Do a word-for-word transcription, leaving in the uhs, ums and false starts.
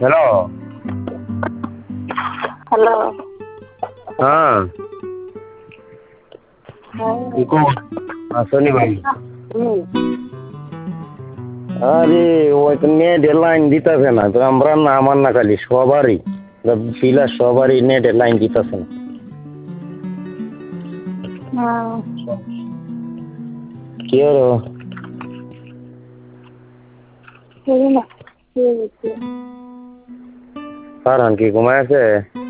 Hello. Hello. হ্যাঁ। কি খবর? আসনি ভাই? হুম। আরে ওই তো নেটের লাইন দিতেছে না, তো আমরা না, আমার না খালি সবারই ফিলার সবারই নেটের লাইন দিতেছে না। হ্যাঁ। কি হলো? শুনি না, শুয়ে গেছি। ফারহান কি ঘুমায় আছে?